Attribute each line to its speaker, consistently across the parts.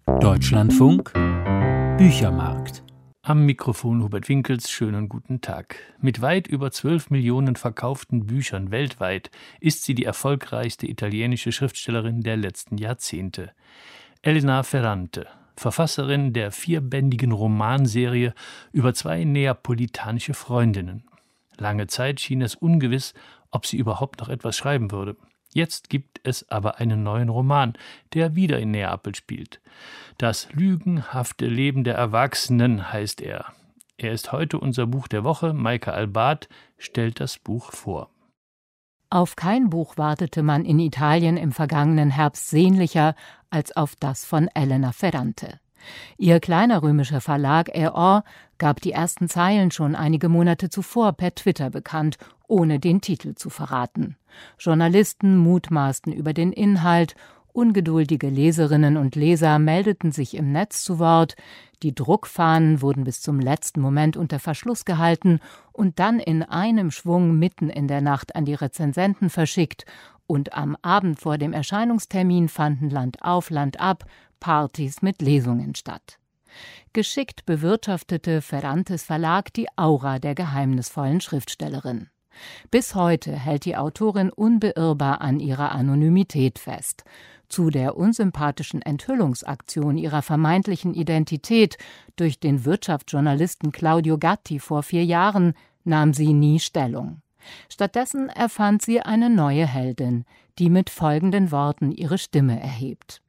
Speaker 1: Deutschlandfunk Büchermarkt. Am Mikrofon Hubert Winkels, schönen guten Tag. Mit weit über 12 Millionen verkauften Büchern weltweit ist sie die erfolgreichste italienische Schriftstellerin der letzten Jahrzehnte. Elena Ferrante, Verfasserin der 4-bändigen Romanserie über 2 neapolitanische Freundinnen. Lange Zeit schien es ungewiss, ob sie überhaupt noch etwas schreiben würde. Jetzt gibt es aber einen neuen Roman, der wieder in Neapel spielt. Das lügenhafte Leben der Erwachsenen heißt er. Er ist heute unser Buch der Woche. Maike Albart stellt das Buch vor.
Speaker 2: Auf kein Buch wartete man in Italien im vergangenen Herbst sehnlicher als auf das von Elena Ferrante. Ihr kleiner römischer Verlag Eor gab die ersten Zeilen schon einige Monate zuvor per Twitter bekannt, ohne den Titel zu verraten. Journalisten mutmaßten über den Inhalt, ungeduldige Leserinnen und Leser meldeten sich im Netz zu Wort, die Druckfahnen wurden bis zum letzten Moment unter Verschluss gehalten und dann in einem Schwung mitten in der Nacht an die Rezensenten verschickt, und am Abend vor dem Erscheinungstermin fanden Land auf, Land ab Partys mit Lesungen statt. Geschickt bewirtschaftete Ferrantes Verlag die Aura der geheimnisvollen Schriftstellerin. Bis heute hält die Autorin unbeirrbar an ihrer Anonymität fest. Zu der unsympathischen Enthüllungsaktion ihrer vermeintlichen Identität durch den Wirtschaftsjournalisten Claudio Gatti vor 4 Jahren nahm sie nie Stellung. Stattdessen erfand sie eine neue Heldin, die mit folgenden Worten ihre Stimme erhebt.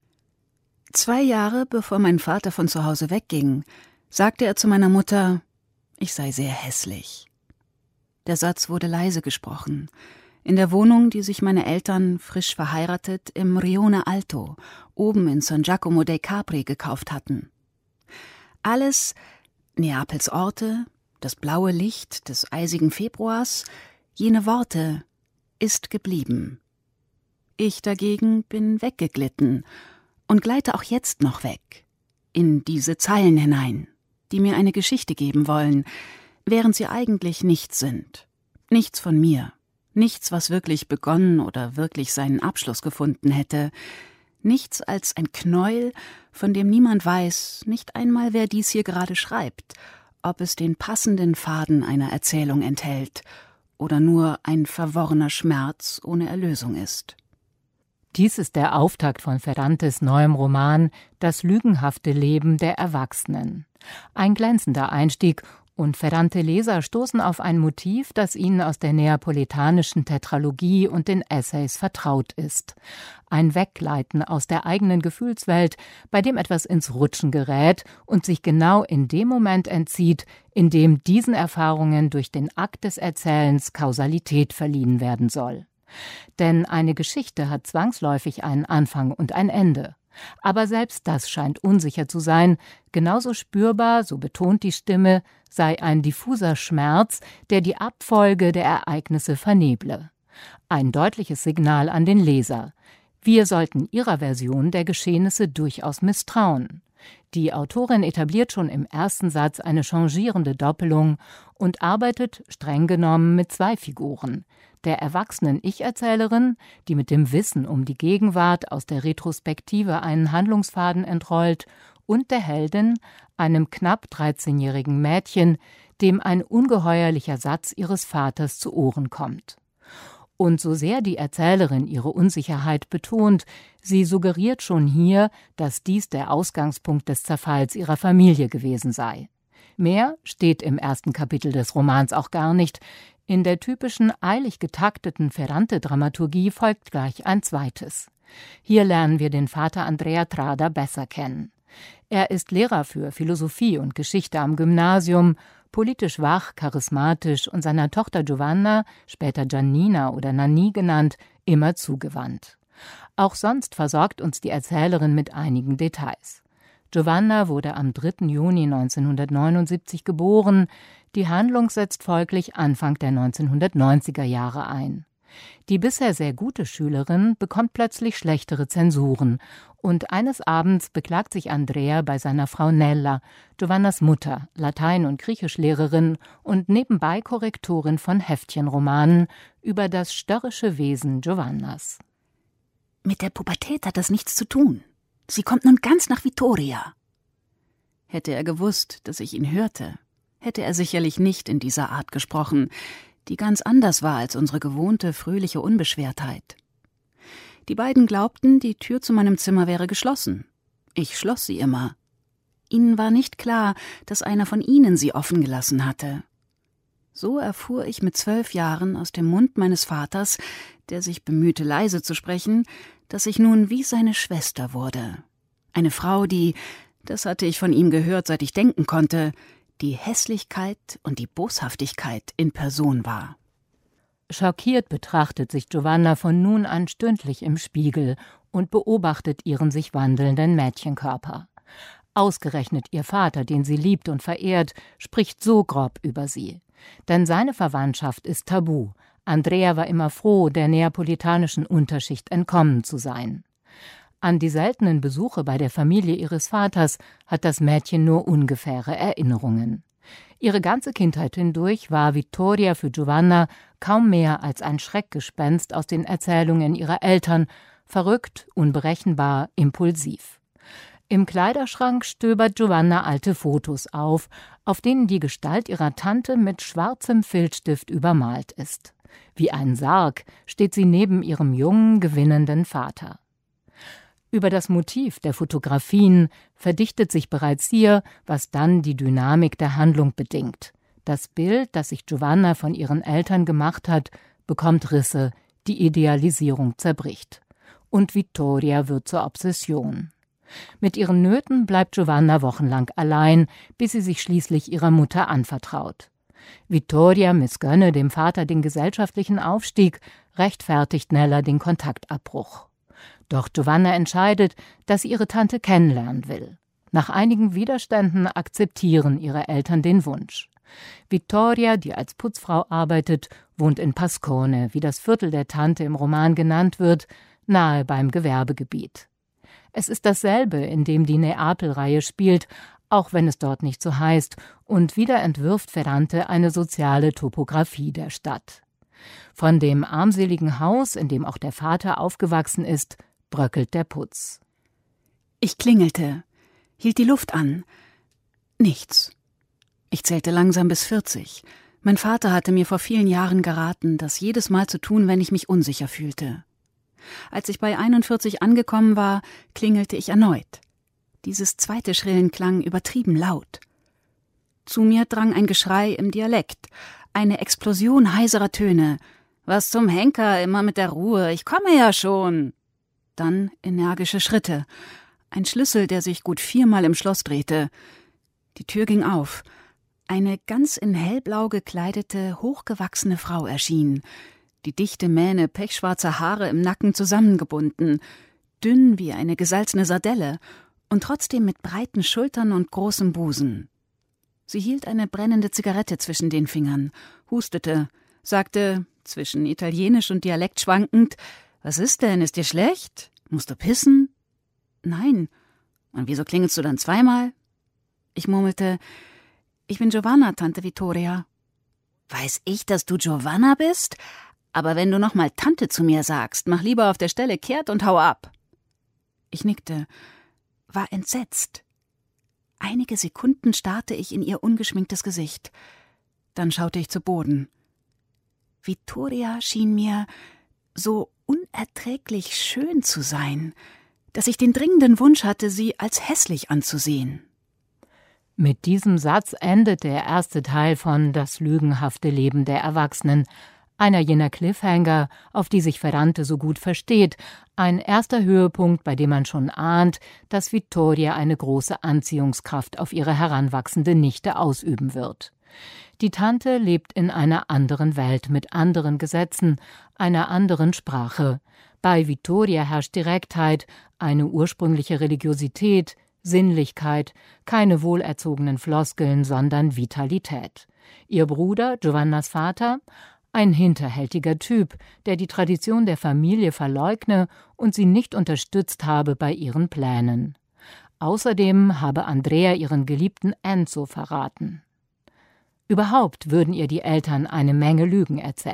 Speaker 3: 2 Jahre bevor mein Vater von zu Hause wegging, sagte er zu meiner Mutter, ich sei sehr hässlich. Der Satz wurde leise gesprochen, in der Wohnung, die sich meine Eltern, frisch verheiratet, im Rione Alto, oben in San Giacomo dei Capri, gekauft hatten. Alles, Neapels Orte, das blaue Licht des eisigen Februars, jene Worte, ist geblieben. Ich dagegen bin weggeglitten und gleite auch jetzt noch weg, in diese Zeilen hinein, die mir eine Geschichte geben wollen, während sie eigentlich nichts sind. Nichts von mir, nichts, was wirklich begonnen oder wirklich seinen Abschluss gefunden hätte, nichts als ein Knäuel, von dem niemand weiß, nicht einmal wer dies hier gerade schreibt, ob es den passenden Faden einer Erzählung enthält oder nur ein verworrener Schmerz ohne Erlösung ist.
Speaker 2: Dies ist der Auftakt von Ferrantes neuem Roman »Das lügenhafte Leben der Erwachsenen«. Ein glänzender Einstieg, und Ferrante-Leser stoßen auf ein Motiv, das ihnen aus der neapolitanischen Tetralogie und den Essays vertraut ist. Ein Weggleiten aus der eigenen Gefühlswelt, bei dem etwas ins Rutschen gerät und sich genau in dem Moment entzieht, in dem diesen Erfahrungen durch den Akt des Erzählens Kausalität verliehen werden soll. Denn eine Geschichte hat zwangsläufig einen Anfang und ein Ende. Aber selbst das scheint unsicher zu sein. Genauso spürbar, so betont die Stimme, sei ein diffuser Schmerz, der die Abfolge der Ereignisse verneble. Ein deutliches Signal an den Leser. Wir sollten ihrer Version der Geschehnisse durchaus misstrauen. Die Autorin etabliert schon im ersten Satz eine changierende Doppelung und arbeitet streng genommen mit 2 Figuren. Der erwachsenen Ich-Erzählerin, die mit dem Wissen um die Gegenwart aus der Retrospektive einen Handlungsfaden entrollt, und der Heldin, einem knapp 13-jährigen Mädchen, dem ein ungeheuerlicher Satz ihres Vaters zu Ohren kommt. Und so sehr die Erzählerin ihre Unsicherheit betont, sie suggeriert schon hier, dass dies der Ausgangspunkt des Zerfalls ihrer Familie gewesen sei. Mehr steht im ersten Kapitel des Romans auch gar nicht. In der typischen, eilig getakteten Ferrante-Dramaturgie folgt gleich ein zweites. Hier lernen wir den Vater Andrea Trada besser kennen. Er ist Lehrer für Philosophie und Geschichte am Gymnasium, politisch wach, charismatisch und seiner Tochter Giovanna, später Giannina oder Nanni genannt, immer zugewandt. Auch sonst versorgt uns die Erzählerin mit einigen Details. Giovanna wurde am 3. Juni 1979 geboren. Die Handlung setzt folglich Anfang der 1990er Jahre ein. Die bisher sehr gute Schülerin bekommt plötzlich schlechtere Zensuren und eines Abends beklagt sich Andrea bei seiner Frau Nella, Giovannas Mutter, Latein- und Griechischlehrerin und nebenbei Korrektorin von Heftchenromanen, über das störrische Wesen Giovannas.
Speaker 3: Mit der Pubertät hat das nichts zu tun. Sie kommt nun ganz nach Vittoria.« Hätte er gewusst, dass ich ihn hörte, hätte er sicherlich nicht in dieser Art gesprochen, die ganz anders war als unsere gewohnte, fröhliche Unbeschwertheit. Die beiden glaubten, die Tür zu meinem Zimmer wäre geschlossen. Ich schloss sie immer. Ihnen war nicht klar, dass einer von ihnen sie offen gelassen hatte. So erfuhr ich mit 12 Jahren aus dem Mund meines Vaters, der sich bemühte, leise zu sprechen, dass ich nun wie seine Schwester wurde. Eine Frau, die, das hatte ich von ihm gehört, seit ich denken konnte, die Hässlichkeit und die Boshaftigkeit in Person war.
Speaker 2: Schockiert betrachtet sich Giovanna von nun an stündlich im Spiegel und beobachtet ihren sich wandelnden Mädchenkörper. Ausgerechnet ihr Vater, den sie liebt und verehrt, spricht so grob über sie. Denn seine Verwandtschaft ist tabu. Andrea war immer froh, der neapolitanischen Unterschicht entkommen zu sein. An die seltenen Besuche bei der Familie ihres Vaters hat das Mädchen nur ungefähre Erinnerungen. Ihre ganze Kindheit hindurch war Vittoria für Giovanna kaum mehr als ein Schreckgespenst aus den Erzählungen ihrer Eltern, verrückt, unberechenbar, impulsiv. Im Kleiderschrank stöbert Giovanna alte Fotos auf denen die Gestalt ihrer Tante mit schwarzem Filzstift übermalt ist. Wie ein Sarg steht sie neben ihrem jungen, gewinnenden Vater. Über das Motiv der Fotografien verdichtet sich bereits hier, was dann die Dynamik der Handlung bedingt. Das Bild, das sich Giovanna von ihren Eltern gemacht hat, bekommt Risse, die Idealisierung zerbricht. Und Vittoria wird zur Obsession. Mit ihren Nöten bleibt Giovanna wochenlang allein, bis sie sich schließlich ihrer Mutter anvertraut. Vittoria missgönne dem Vater den gesellschaftlichen Aufstieg, rechtfertigt Nella den Kontaktabbruch. Doch Giovanna entscheidet, dass sie ihre Tante kennenlernen will. Nach einigen Widerständen akzeptieren ihre Eltern den Wunsch. Vittoria, die als Putzfrau arbeitet, wohnt in Pascone, wie das Viertel der Tante im Roman genannt wird, nahe beim Gewerbegebiet. Es ist dasselbe, in dem die Neapel-Reihe spielt, auch wenn es dort nicht so heißt, und wieder entwirft Ferrante eine soziale Topographie der Stadt. Von dem armseligen Haus, in dem auch der Vater aufgewachsen ist, bröckelt der Putz.
Speaker 3: Ich klingelte, hielt die Luft an. Nichts. Ich zählte langsam bis 40. Mein Vater hatte mir vor vielen Jahren geraten, das jedes Mal zu tun, wenn ich mich unsicher fühlte. Als ich bei 41 angekommen war, klingelte ich erneut. Dieses zweite Schrillen klang übertrieben laut. Zu mir drang ein Geschrei im Dialekt, eine Explosion heiserer Töne. »Was zum Henker, immer mit der Ruhe, ich komme ja schon!« Dann energische Schritte, ein Schlüssel, der sich gut 4-mal im Schloss drehte. Die Tür ging auf. Eine ganz in hellblau gekleidete, hochgewachsene Frau erschien. Die dichte Mähne pechschwarzer Haare im Nacken zusammengebunden, dünn wie eine gesalzene Sardelle und trotzdem mit breiten Schultern und großem Busen. Sie hielt eine brennende Zigarette zwischen den Fingern, hustete, sagte, zwischen Italienisch und Dialekt schwankend, »Was ist denn, ist dir schlecht? Musst du pissen?« »Nein.« »Und wieso klingelst du dann 2-mal?« Ich murmelte, »Ich bin Giovanna, Tante Vittoria.« »Weiß ich, dass du Giovanna bist? Aber wenn du noch mal Tante zu mir sagst, mach lieber auf der Stelle kehrt und hau ab.« Ich nickte, war entsetzt. Einige Sekunden starrte ich in ihr ungeschminktes Gesicht. Dann schaute ich zu Boden. Vittoria schien mir so unerträglich schön zu sein, dass ich den dringenden Wunsch hatte, sie als hässlich anzusehen.
Speaker 2: Mit diesem Satz endet der erste Teil von »Das lügenhafte Leben der Erwachsenen«, einer jener Cliffhanger, auf die sich Ferrante so gut versteht, ein erster Höhepunkt, bei dem man schon ahnt, dass Vittoria eine große Anziehungskraft auf ihre heranwachsende Nichte ausüben wird. Die Tante lebt in einer anderen Welt mit anderen Gesetzen, einer anderen Sprache. Bei Vittoria herrscht Direktheit, eine ursprüngliche Religiosität, Sinnlichkeit, keine wohlerzogenen Floskeln, sondern Vitalität. Ihr Bruder, Giovannas Vater, ein hinterhältiger Typ, der die Tradition der Familie verleugne und sie nicht unterstützt habe bei ihren Plänen. Außerdem habe Andrea ihren geliebten Enzo verraten. Überhaupt würden ihr die Eltern eine Menge Lügen erzählen.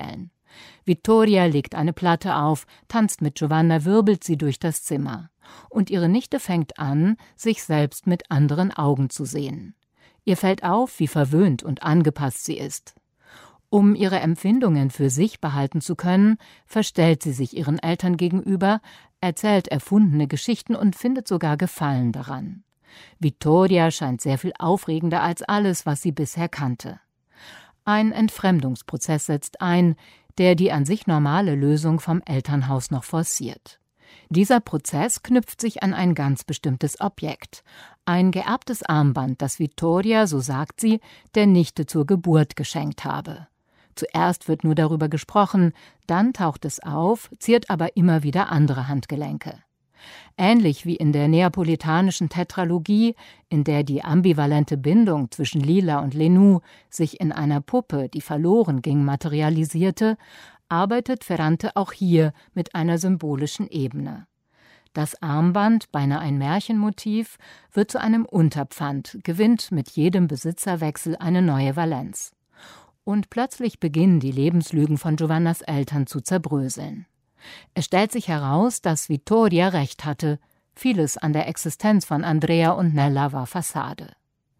Speaker 2: Vittoria legt eine Platte auf, tanzt mit Giovanna, wirbelt sie durch das Zimmer. Und ihre Nichte fängt an, sich selbst mit anderen Augen zu sehen. Ihr fällt auf, wie verwöhnt und angepasst sie ist. Um ihre Empfindungen für sich behalten zu können, verstellt sie sich ihren Eltern gegenüber, erzählt erfundene Geschichten und findet sogar Gefallen daran. Vittoria scheint sehr viel aufregender als alles, was sie bisher kannte. Ein Entfremdungsprozess setzt ein, der die an sich normale Lösung vom Elternhaus noch forciert. Dieser Prozess knüpft sich an ein ganz bestimmtes Objekt, ein geerbtes Armband, das Vittoria, so sagt sie, der Nichte zur Geburt geschenkt habe. Zuerst wird nur darüber gesprochen, dann taucht es auf, ziert aber immer wieder andere Handgelenke. Ähnlich wie in der neapolitanischen Tetralogie, in der die ambivalente Bindung zwischen Lila und Lenou sich in einer Puppe, die verloren ging, materialisierte, arbeitet Ferrante auch hier mit einer symbolischen Ebene. Das Armband, beinahe ein Märchenmotiv, wird zu einem Unterpfand, gewinnt mit jedem Besitzerwechsel eine neue Valenz. Und plötzlich beginnen die Lebenslügen von Giovannas Eltern zu zerbröseln. Es stellt sich heraus, dass Vittoria recht hatte. Vieles an der Existenz von Andrea und Nella war Fassade.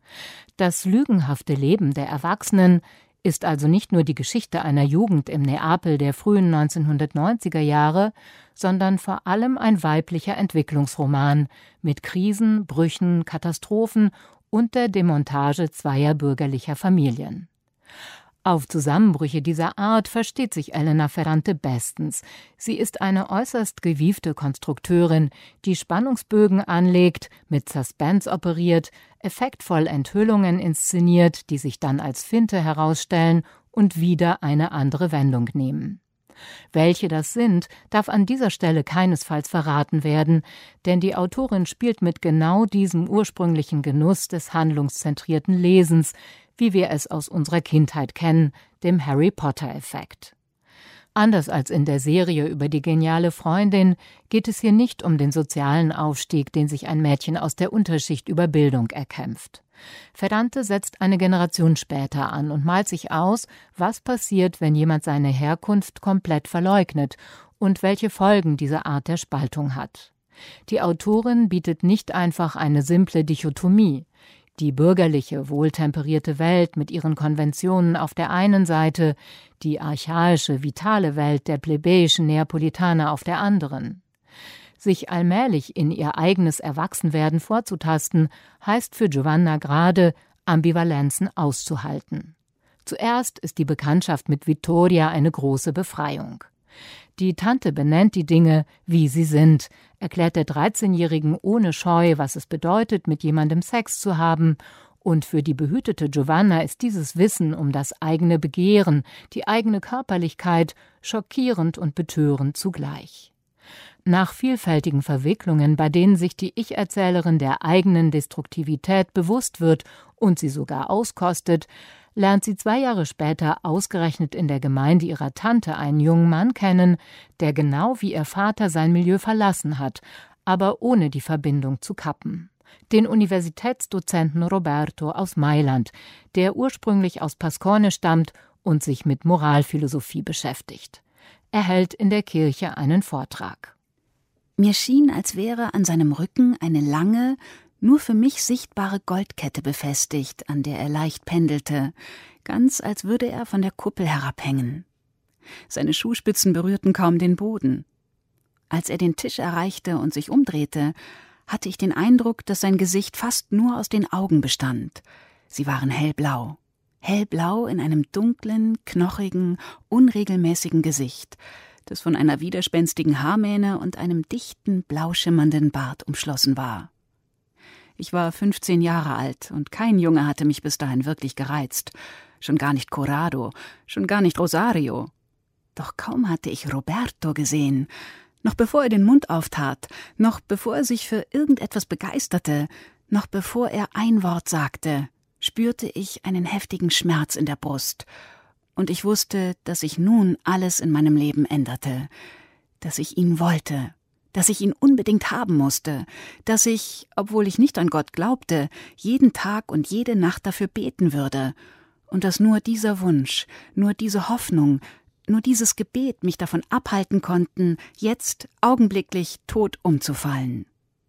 Speaker 2: Das lügenhafte Leben der Erwachsenen ist also nicht nur die Geschichte einer Jugend im Neapel der frühen 1990er Jahre, sondern vor allem ein weiblicher Entwicklungsroman mit Krisen, Brüchen, Katastrophen und der Demontage zweier bürgerlicher Familien. Auf Zusammenbrüche dieser Art versteht sich Elena Ferrante bestens. Sie ist eine äußerst gewiefte Konstrukteurin, die Spannungsbögen anlegt, mit Suspense operiert, effektvoll Enthüllungen inszeniert, die sich dann als Finte herausstellen und wieder eine andere Wendung nehmen. Welche das sind, darf an dieser Stelle keinesfalls verraten werden, denn die Autorin spielt mit genau diesem ursprünglichen Genuss des handlungszentrierten Lesens, wie wir es aus unserer Kindheit kennen, dem Harry-Potter-Effekt. Anders als in der Serie über die geniale Freundin geht es hier nicht um den sozialen Aufstieg, den sich ein Mädchen aus der Unterschicht über Bildung erkämpft. Ferrante setzt eine Generation später an und malt sich aus, was passiert, wenn jemand seine Herkunft komplett verleugnet und welche Folgen diese Art der Spaltung hat. Die Autorin bietet nicht einfach eine simple Dichotomie. Die bürgerliche, wohltemperierte Welt mit ihren Konventionen auf der einen Seite, die archaische, vitale Welt der plebejischen Neapolitaner auf der anderen. Sich allmählich in ihr eigenes Erwachsenwerden vorzutasten, heißt für Giovanna gerade, Ambivalenzen auszuhalten. Zuerst ist die Bekanntschaft mit Vittoria eine große Befreiung. Die Tante benennt die Dinge, wie sie sind, erklärt der 13-Jährigen ohne Scheu, was es bedeutet, mit jemandem Sex zu haben, und für die behütete Giovanna ist dieses Wissen um das eigene Begehren, die eigene Körperlichkeit schockierend und betörend zugleich. Nach vielfältigen Verwicklungen, bei denen sich die Ich-Erzählerin der eigenen Destruktivität bewusst wird und sie sogar auskostet, lernt sie 2 Jahre später ausgerechnet in der Gemeinde ihrer Tante einen jungen Mann kennen, der genau wie ihr Vater sein Milieu verlassen hat, aber ohne die Verbindung zu kappen. Den Universitätsdozenten Roberto aus Mailand, der ursprünglich aus Pascone stammt und sich mit Moralphilosophie beschäftigt. Er hält in der Kirche einen Vortrag.
Speaker 3: Mir schien, als wäre an seinem Rücken eine lange, nur für mich sichtbare Goldkette befestigt, an der er leicht pendelte, ganz als würde er von der Kuppel herabhängen. Seine Schuhspitzen berührten kaum den Boden. Als er den Tisch erreichte und sich umdrehte, hatte ich den Eindruck, dass sein Gesicht fast nur aus den Augen bestand. Sie waren hellblau. Hellblau in einem dunklen, knochigen, unregelmäßigen Gesicht, das von einer widerspenstigen Haarmähne und einem dichten, blau schimmernden Bart umschlossen war. Ich war 15 Jahre alt und kein Junge hatte mich bis dahin wirklich gereizt. Schon gar nicht Corrado, schon gar nicht Rosario. Doch kaum hatte ich Roberto gesehen. Noch bevor er den Mund auftat, noch bevor er sich für irgendetwas begeisterte, noch bevor er ein Wort sagte, spürte ich einen heftigen Schmerz in der Brust. Und ich wusste, dass sich nun alles in meinem Leben änderte, dass ich ihn wollte, dass ich ihn unbedingt haben musste, dass ich, obwohl ich nicht an Gott glaubte, jeden Tag und jede Nacht dafür beten würde, und dass nur dieser Wunsch, nur diese Hoffnung, nur dieses Gebet mich davon abhalten konnten, jetzt augenblicklich tot umzufallen.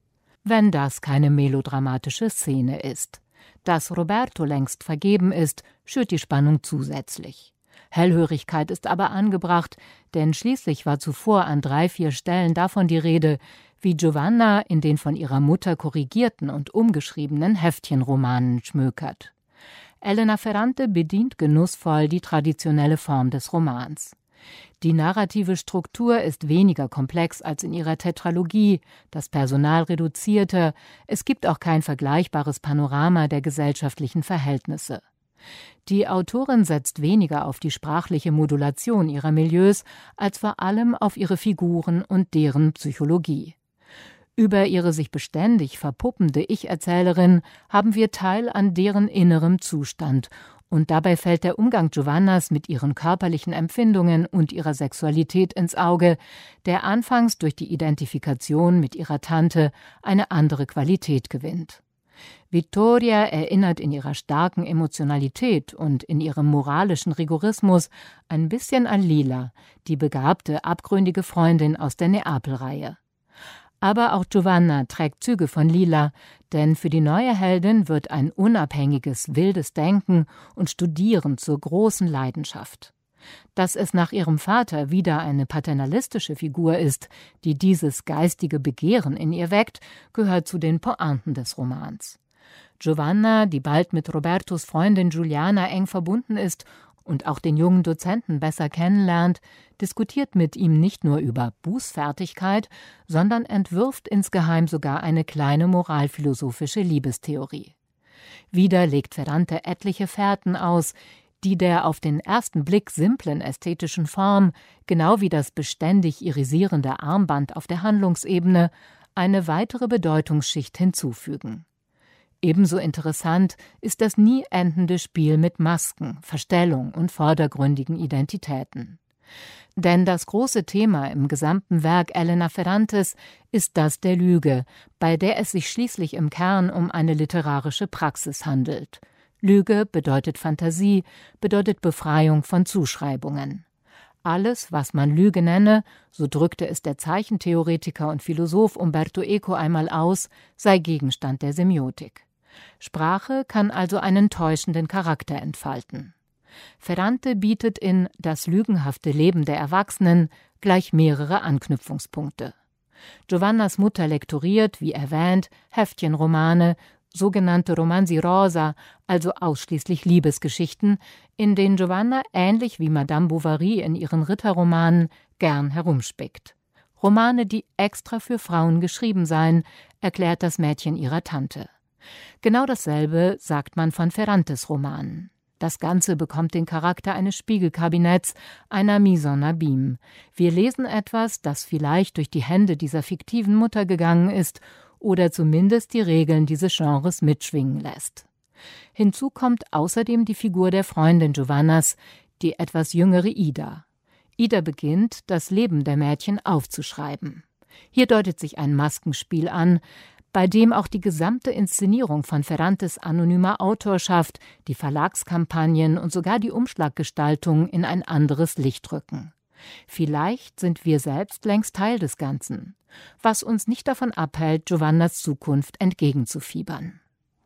Speaker 2: Wenn das keine melodramatische Szene ist. Dass Roberto längst vergeben ist, schürt die Spannung zusätzlich. Hellhörigkeit ist aber angebracht, denn schließlich war zuvor an 3-4 Stellen davon die Rede, wie Giovanna in den von ihrer Mutter korrigierten und umgeschriebenen Heftchenromanen schmökert. Elena Ferrante bedient genussvoll die traditionelle Form des Romans. Die narrative Struktur ist weniger komplex als in ihrer Tetralogie, das Personal reduzierter, es gibt auch kein vergleichbares Panorama der gesellschaftlichen Verhältnisse. Die Autorin setzt weniger auf die sprachliche Modulation ihrer Milieus als vor allem auf ihre Figuren und deren Psychologie. Über ihre sich beständig verpuppende Ich-Erzählerin haben wir Teil an deren innerem Zustand, und dabei fällt der Umgang Giovannas mit ihren körperlichen Empfindungen und ihrer Sexualität ins Auge, der anfangs durch die Identifikation mit ihrer Tante eine andere Qualität gewinnt. Vittoria erinnert in ihrer starken Emotionalität und in ihrem moralischen Rigorismus ein bisschen an Lila, die begabte, abgründige Freundin aus der Neapel-Reihe. Aber auch Giovanna trägt Züge von Lila, denn für die neue Heldin wird ein unabhängiges, wildes Denken und Studieren zur großen Leidenschaft. Dass es nach ihrem Vater wieder eine paternalistische Figur ist, die dieses geistige Begehren in ihr weckt, gehört zu den Pointen des Romans. Giovanna, die bald mit Robertos Freundin Giuliana eng verbunden ist und auch den jungen Dozenten besser kennenlernt, diskutiert mit ihm nicht nur über Bußfertigkeit, sondern entwirft insgeheim sogar eine kleine moralphilosophische Liebestheorie. Wieder legt Ferrante etliche Fährten aus, die der auf den ersten Blick simplen ästhetischen Form, genau wie das beständig irisierende Armband auf der Handlungsebene, eine weitere Bedeutungsschicht hinzufügen. Ebenso interessant ist das nie endende Spiel mit Masken, Verstellung und vordergründigen Identitäten. Denn das große Thema im gesamten Werk Elena Ferrantes ist das der Lüge, bei der es sich schließlich im Kern um eine literarische Praxis handelt. Lüge bedeutet Fantasie, bedeutet Befreiung von Zuschreibungen. Alles, was man Lüge nenne, so drückte es der Zeichentheoretiker und Philosoph Umberto Eco einmal aus, sei Gegenstand der Semiotik. Sprache kann also einen täuschenden Charakter entfalten. Ferrante bietet in Das lügenhafte Leben der Erwachsenen gleich mehrere Anknüpfungspunkte. Giovannas Mutter lektoriert, wie erwähnt, Heftchenromane, sogenannte Romanzi Rosa, also ausschließlich Liebesgeschichten, in denen Giovanna, ähnlich wie Madame Bovary in ihren Ritterromanen, gern herumspickt. Romane, die extra für Frauen geschrieben seien, erklärt das Mädchen ihrer Tante. Genau dasselbe sagt man von Ferrantes Romanen. Das Ganze bekommt den Charakter eines Spiegelkabinetts, einer mise en abîme. Wir lesen etwas, das vielleicht durch die Hände dieser fiktiven Mutter gegangen ist oder zumindest die Regeln dieses Genres mitschwingen lässt. Hinzu kommt außerdem die Figur der Freundin Giovannas, die etwas jüngere Ida. Ida beginnt, das Leben der Mädchen aufzuschreiben. Hier deutet sich ein Maskenspiel an, bei dem auch die gesamte Inszenierung von Ferrantes anonymer Autorschaft, die Verlagskampagnen und sogar die Umschlaggestaltung in ein anderes Licht rücken. Vielleicht sind wir selbst längst Teil des Ganzen, was uns nicht davon abhält, Giovannas Zukunft entgegenzufiebern.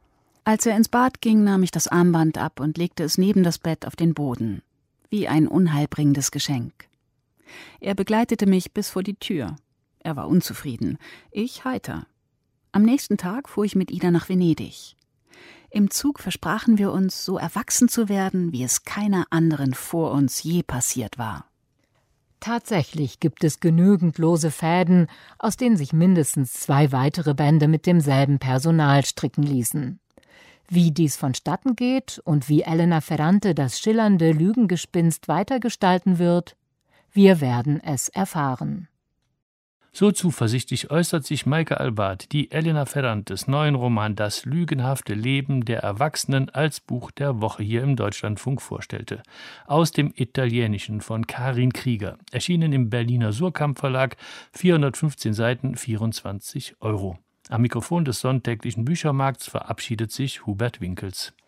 Speaker 3: Als er ins Bad ging, nahm ich das Armband ab und legte es neben das Bett auf den Boden, wie ein unheilbringendes Geschenk. Er begleitete mich bis vor die Tür. Er war unzufrieden, ich heiter. Am nächsten Tag fuhr ich mit Ida nach Venedig. Im Zug versprachen wir uns, so erwachsen zu werden, wie es keiner anderen vor uns je passiert war.
Speaker 2: Tatsächlich gibt es genügend lose Fäden, aus denen sich mindestens 2 weitere Bände mit demselben Personal stricken ließen. Wie dies vonstatten geht und wie Elena Ferrante das schillernde Lügengespinst weitergestalten wird, wir werden es erfahren.
Speaker 1: So zuversichtlich äußert sich Maike Albart, die Elena Ferrantes neuen Roman »Das lügenhafte Leben der Erwachsenen« als Buch der Woche hier im Deutschlandfunk vorstellte. Aus dem Italienischen von Karin Krieger, erschienen im Berliner Surkamp Verlag, 415 Seiten, 24 €. Am Mikrofon des sonntäglichen Büchermarkts verabschiedet sich Hubert Winkels.